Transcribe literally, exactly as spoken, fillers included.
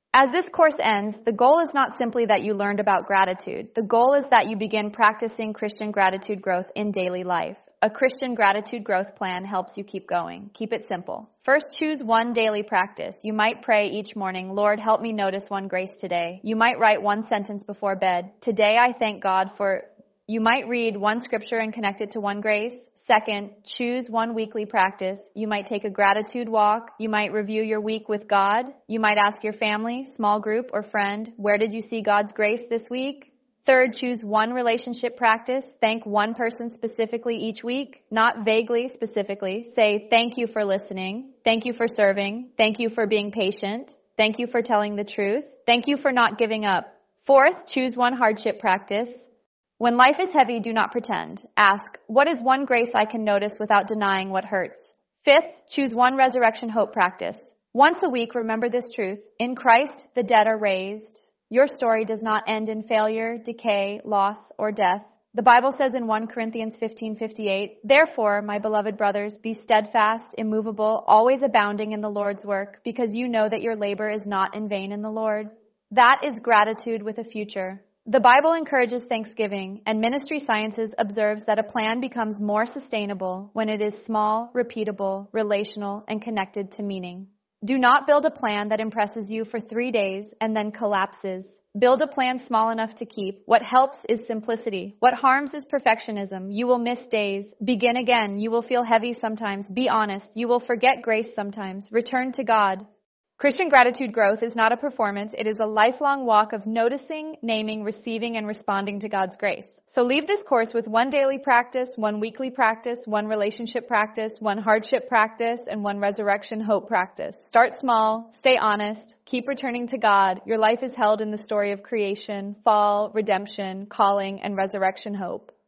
As this course ends, the goal is not simply that you learned about gratitude. The goal is that you begin practicing Christian gratitude growth in daily life. A Christian gratitude growth plan helps you keep going. Keep it simple. First, choose one daily practice. You might pray each morning, Lord, help me notice one grace today. You might write one sentence before bed. Today I thank God for... You might read one scripture and connect it to one grace. Second, choose one weekly practice. You might take a gratitude walk. You might review your week with God. You might ask your family, small group, or friend, where did you see God's grace this week? Third, choose one relationship practice. Thank one person specifically each week, not vaguely specifically. Say, thank you for listening. Thank you for serving. Thank you for being patient. Thank you for telling the truth. Thank you for not giving up. Fourth, choose one hardship practice. When life is heavy, do not pretend. Ask, what is one grace I can notice without denying what hurts? Fifth, choose one resurrection hope practice. Once a week, remember this truth. In Christ, the dead are raised. Your story does not end in failure, decay, loss, or death. The Bible says in First Corinthians fifteen fifty-eight, therefore, my beloved brothers, be steadfast, immovable, always abounding in the Lord's work, because you know that your labor is not in vain in the Lord. That is gratitude with a future. The Bible encourages thanksgiving, and Ministry Sciences observes that a plan becomes more sustainable when it is small, repeatable, relational, and connected to meaning. Do not build a plan that impresses you for three days and then collapses. Build a plan small enough to keep. What helps is simplicity. What harms is perfectionism. You will miss days. Begin again. You will feel heavy sometimes. Be honest. You will forget grace sometimes. Return to God. Christian gratitude growth is not a performance. It is a lifelong walk of noticing, naming, receiving, and responding to God's grace. So leave this course with one daily practice, one weekly practice, one relationship practice, one hardship practice, and one resurrection hope practice. Start small, stay honest, keep returning to God. Your life is held in the story of creation, fall, redemption, calling, and resurrection hope.